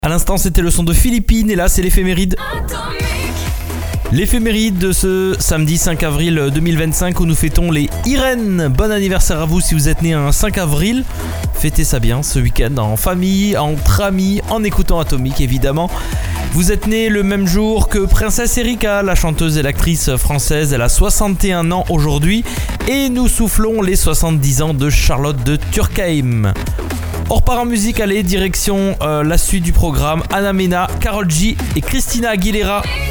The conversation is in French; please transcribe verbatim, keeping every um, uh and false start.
À l'instant, c'était le son de Philippines et là, c'est l'éphéméride. L'éphéméride de ce samedi cinq avril deux mille vingt-cinq où nous fêtons les Irène. Bon anniversaire à vous si vous êtes né un cinq avril. Fêtez ça bien ce week-end en famille, entre amis, en écoutant Atomique évidemment. Vous êtes né le même jour que Princesse Erika, la chanteuse et l'actrice française. Elle a soixante et un ans aujourd'hui et nous soufflons les soixante-dix ans de Charlotte de Turckheim. On repart en musique, allez, direction euh, la suite du programme. Anna Mena, Karol G et Christina Aguilera.